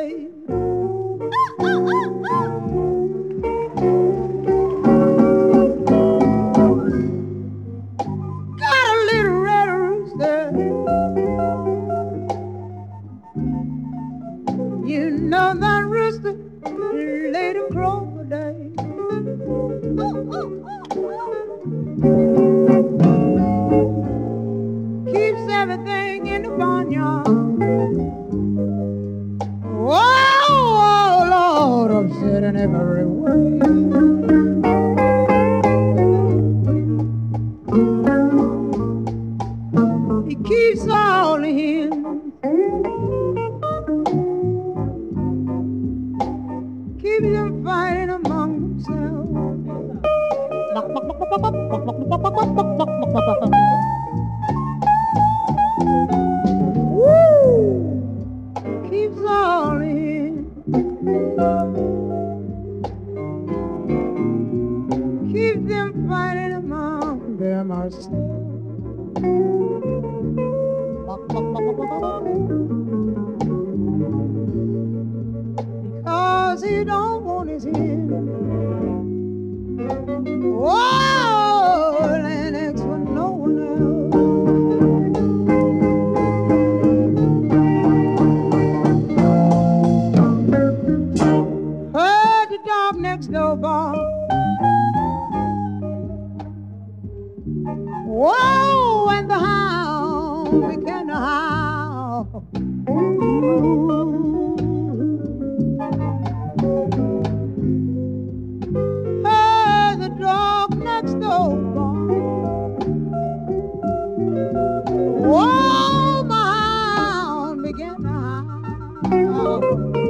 day. Got a little red rooster. You know that rooster laid a crow a day. Keeps everything in the barnyard. Oh, Lord, upset in every way. He keeps all the hens, keeps them fighting among themselves. Woo! Keeps all the hens, keeps them fighting among themselves. Because he don't want his hen. Oh, and it's for no one else. Heard the dog next door bark. Whoa, and the hound began to howl. Heard the dog next door bark. Whoa, my hound began to howl.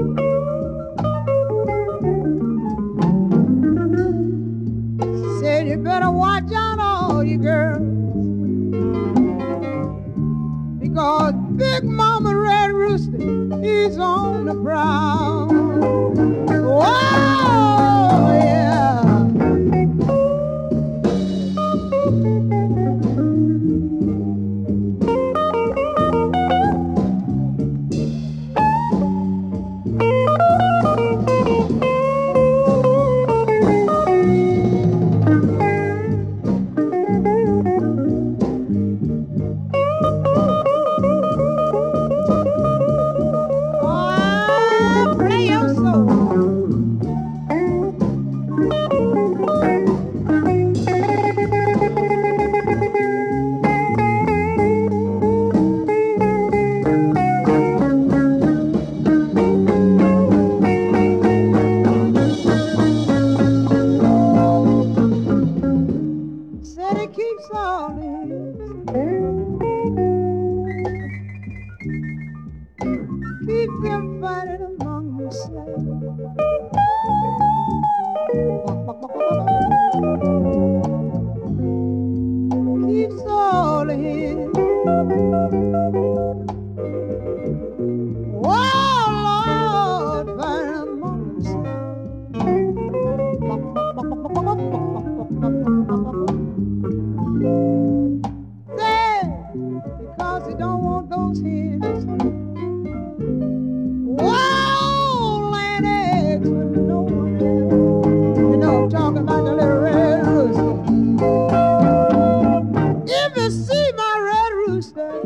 Said you better watch out, all you girls, because Big Mama Red Rooster, he's on the prowl. Whoa, yeah. Oh, play your soul. Said it keeps all keep them fighting among themselves. Keeps all the hens. Oh, Lord, fighting among themselves. Say, because he don't want those hens. Whoa, land eggs with no one else. You know I'm talking about the little red rooster. If you see my red rooster,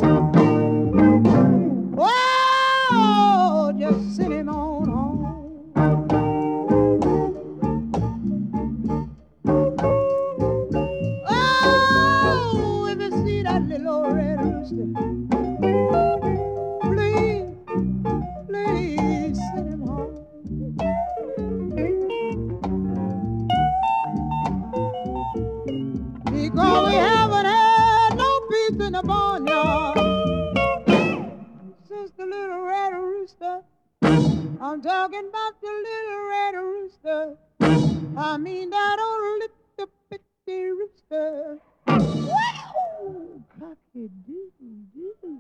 whoa, just send him on home. Oh, if you see that little old red rooster, please, please send him home. Because we haven't had no peace in the barnyard since the little red rooster. I'm talking about the little red rooster. I mean that old little bitty rooster. Woo! Cocky-doo-doo.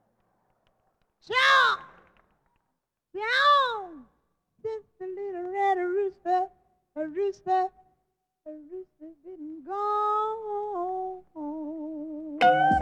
Chow! Chow! Since the little red rooster, a rooster been gone.